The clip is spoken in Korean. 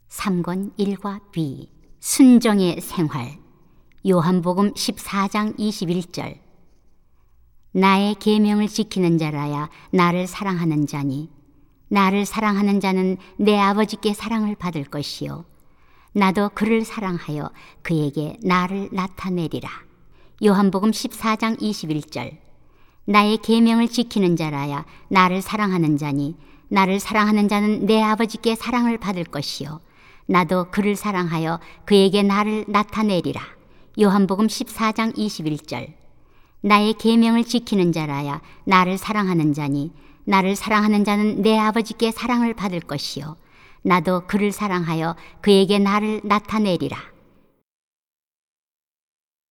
3권 1과 B 순종의 생활. 요한복음 14장 21절. 나의 계명을 지키는 자라야 나를 사랑하는 자니 나를 사랑하는 자는 내 아버지께 사랑을 받을 것이요 나도 그를 사랑하여 그에게 나를 나타내리라. 요한복음 14장 21절. 나의 계명을 지키는 자라야 나를 사랑하는 자니 나를 사랑하는 자는 내 아버지께 사랑을 받을 것이요 나도 그를 사랑하여 그에게 나를 나타내리라. 요한복음 14장 21절. 나의 계명을 지키는 자라야 나를 사랑하는 자니 나를 사랑하는 자는 내 아버지께 사랑을 받을 것이요 나도 그를 사랑하여 그에게 나를 나타내리라.